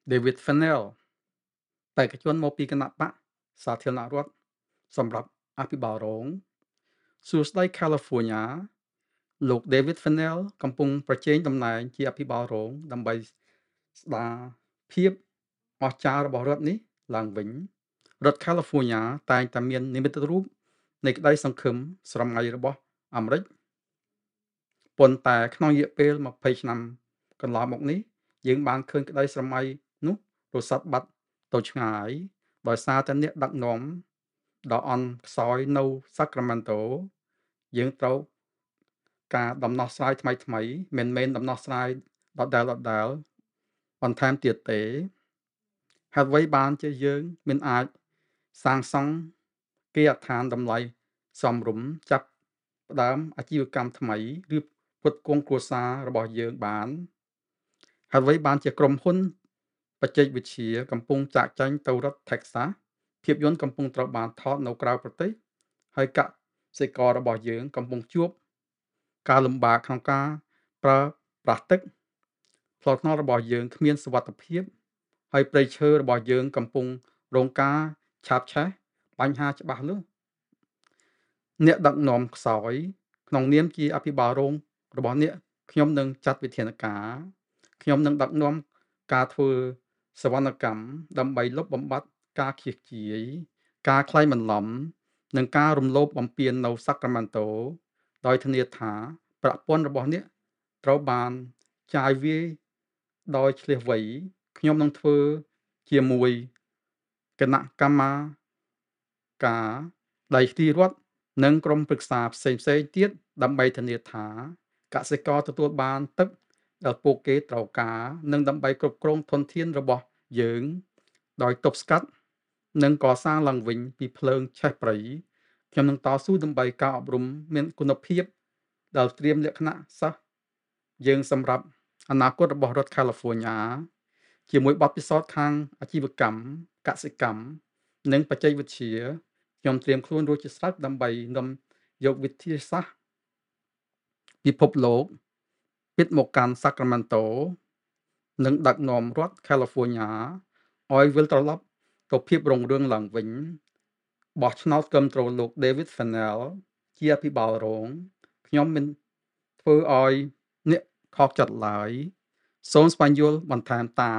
David Fennell បេក្ខជនមកពីគណៈបកសាធារណរដ្ឋសម្រាប់អភិបាលរងសួស្តី California លោក David Fennell កំពុងប្រជែងតំណែងជាអភិបាលរងដើម្បីស្ដារភាពអស្ចារ្យរបស់រដ្ឋនេះឡើងវិញរដ្ឋ California តែងតែមាននិមិត្តរូបនៃក្តីសង្ឃឹមស្រមៃរបស់អាមេរិកប៉ុន្តែក្នុងរយៈពេល20ឆ្នាំកន្លងមកនេះយើងបានឃើញក្តីស្រមៃនោះរសាត់បាត់ទៅឆ្ងាយដោយសារតែអ្នកដឹកនាំដ៏អន់ខ្សោយនៅ Sacramento យើងត្រូវការដំណោះស្រាយថ្មីៗមិនមែនដំណោះស្រាយដដែលៗបន្ថែមទៀតទេហេតុអ្វីបានជាយើងមិនអាចសាងសង់គេហដ្ឋានតម្លៃសមរម្យចាប់ផ្ដើមអាជីវកម្មថ្មីឬផ្គត់ផ្គង់គ្រួសាររបស់យើងបានហេតុអ្វីបានជាក្រុមហ៊ុនបច្ចេកវិទ្យាកំពុងចាកចេញទៅរដ្ឋ Texas ភាពយន្តកំពុងត្រូវបានថតនៅក្រៅប្រទេសហើយកសិកររបស់យើងកំពុងជួបការលំបាកក្នុងការប្រើប្រាស់ទឹកផ្លូវថ្នល់របស់យើងគ្មានសុវត្ថិភាពហើយព្រៃឈើរបស់យើងកំពុងរងការឆាបឆេះបញ្ហាច្បាស់លាស់អ្នកដឹកនាំខ្សោយក្នុងនាមជាអភិបាលរងរបស់អ្នកខ្ញុំនឹងចាត់វិធានការខ្ញុំនឹងដឹកនាំការធ្វើសវនកម្មដើម្បីលុបបំបាត់ការខៀសជាយការក្លែងបន្លំនិងការរំលោភបំពាននៅ Sacramento ដោយធានាថាប្រព័ន្ធរបស់អ្នកត្រូវបានចាយវាយដោយឆ្លៀសវៃខ្ញុំនឹងធ្វើជាមួយគណៈកម្មាការដៃទីរដ្ឋនិងក្រុមប្រឹក្សាផ្សេងៗទៀតដើម្បីធានាថាកសិករទទួលបានទឹកដែលពួកគេត្រូវការនិងដើម្បីគ្រប់គ្រងធនធានរបស់យើងដោយទប់ស្កាត់និងកសាងឡើងវិញពីភ្លើងឆេះព្រៃខ្ញុំនឹងតស៊ូដើម្បីការអប់រំមានគុណភាពដែលត្រៀមលក្ខណៈសិស្សយើងសម្រាប់អនាគតរបស់រដ្ឋ California ជាមួយបទពិសោធន៍ខាងអាជីវកម្មកសិកម្មនិងបច្ចេកវិទ្យាខ្ញុំត្រៀមខ្លួនរួចជាស្រេចដើម្បីនាំយកវិទ្យាសាស្ត្រពិភពលោកពិតមកកាន់ Sacramento និងដឹកនាំរដ្ឋ California ឲ្យវិលត្រឡប់ទៅភាពរុងរឿងឡើងវិញបោះឆ្នោតគាំទ្រលោក David Fennell ជាអភិបាលរងខ្ញុំមិនធ្វើឲ្យអ្នកខកចិត្តឡើយសូមស្វែងយល់បន្ថែមតាម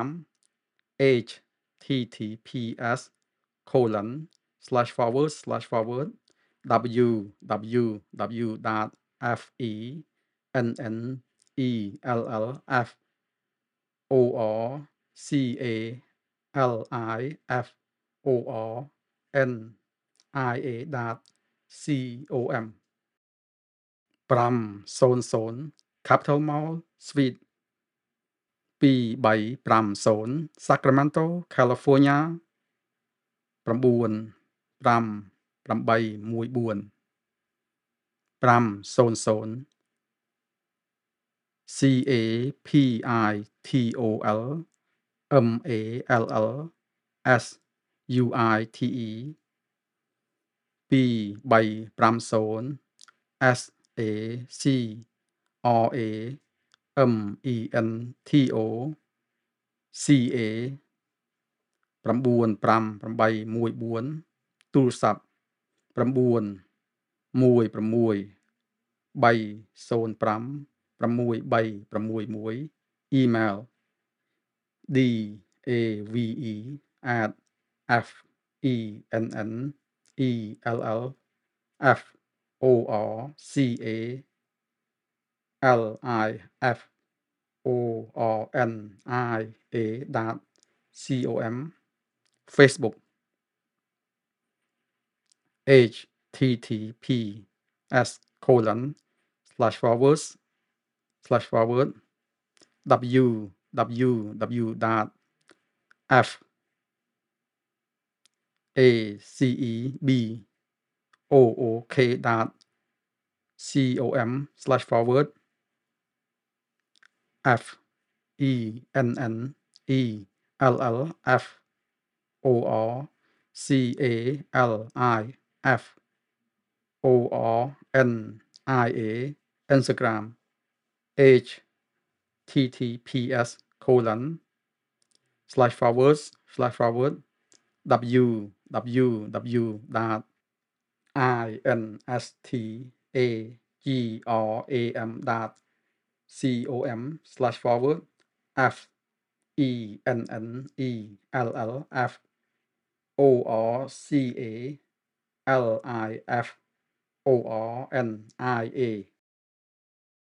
https://www.fennell.com 500 Capital Mall Suite 2350 Sacramento California 95814 500 CAPITOL MALL SUITE 2350 SACRAMENTO CA 95814ទូរស័ព្ទ916 305 6361 email dafennelliffornia.com Facebook FENNELIFFORNIA Instagram https:// // www.instagram.com/FENNELLFORCALIFORNIA